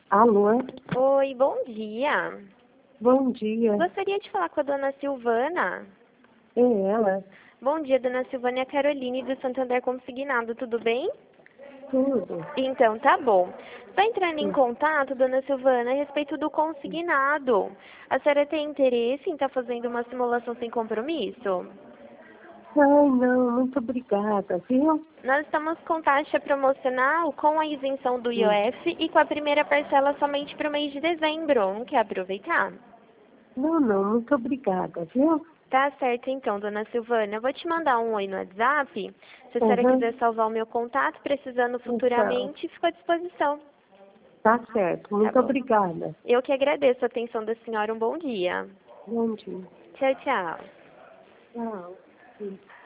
Alô? Oi, bom dia. Bom dia. Gostaria de falar com a dona Silvana. É ela? Bom dia, dona Silvana, é a Caroline do Santander Consignado, tudo bem? Tudo. Então, tá bom. Só entrando em contato, dona Silvana, a respeito do consignado. A senhora tem interesse em estar fazendo uma simulação sem compromisso? Ai, não, muito obrigada, viu? Nós estamos com taxa promocional com a isenção do IOF e com a primeira parcela somente para o mês de dezembro. Não quer aproveitar? Não, muito obrigada, viu? Tá certo então, dona Silvana. Eu vou te mandar um oi no WhatsApp. Se a senhora Uhum. quiser salvar o meu contato, precisando Então, futuramente, fico à disposição. tá certo, Tá muito bom? obrigada. Eu que agradeço a atenção da senhora. Um bom dia. Bom dia. Tchau, tchau. Tchau.